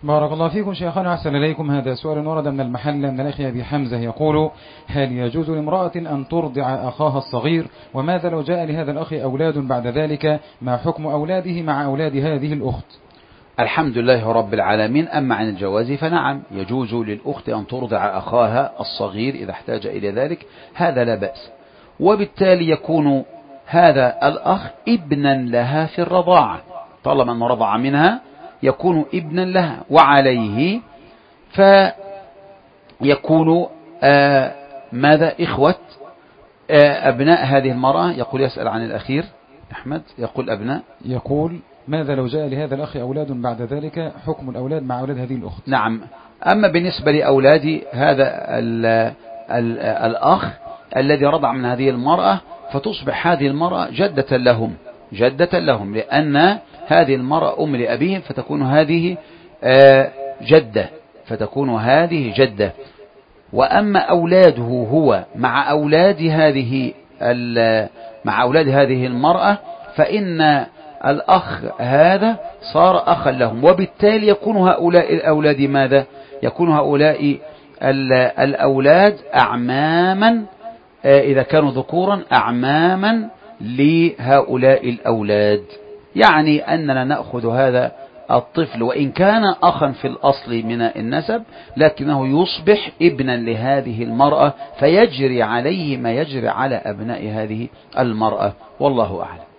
بارك الله فيكم شيخنا، أحسن إليكم. هذا سؤال ورد من المحل من الأخ أبي حمزة يقول: هل يجوز لامرأة أن ترضع أخاها الصغير؟ وماذا لو جاء لهذا الأخ أولاد بعد ذلك؟ ما حكم أولاده مع أولاد هذه الأخت؟ الحمد لله رب العالمين. أما عن الجواز فنعم، يجوز للأخت أن ترضع أخاها الصغير إذا احتاج إلى ذلك، هذا لا بأس، وبالتالي يكون هذا الأخ ابنا لها في الرضاعة، طالما أنه رضع منها يكون ابنا لها، وعليه فيكون ماذا إخوة أبناء هذه المرأة. يقول يسأل عن الأخير أحمد، يقول أبناء، يقول: ماذا لو جاء لهذا الأخ أولاد بعد ذلك؟ حكم الأولاد مع أولاد هذه الأخت. نعم. أما بالنسبة لأولاد هذا الأخ الذي رضع من هذه المرأة، فتصبح هذه المرأة جدة لهم، لأن هذه المرأة أم لأبيهم، فتكون هذه جدة. وأما أولاده هو مع أولاد هذه المرأة، فإن الأخ هذا صار أخا لهم، وبالتالي يكون هؤلاء الأولاد ماذا؟ يكون هؤلاء الأولاد أعماما، إذا كانوا ذكورا أعماما لهؤلاء الأولاد. يعني أننا نأخذ هذا الطفل وإن كان أخا في الأصل من النسب، لكنه يصبح ابنا لهذه المرأة، فيجري عليه ما يجري على أبناء هذه المرأة، والله أعلم.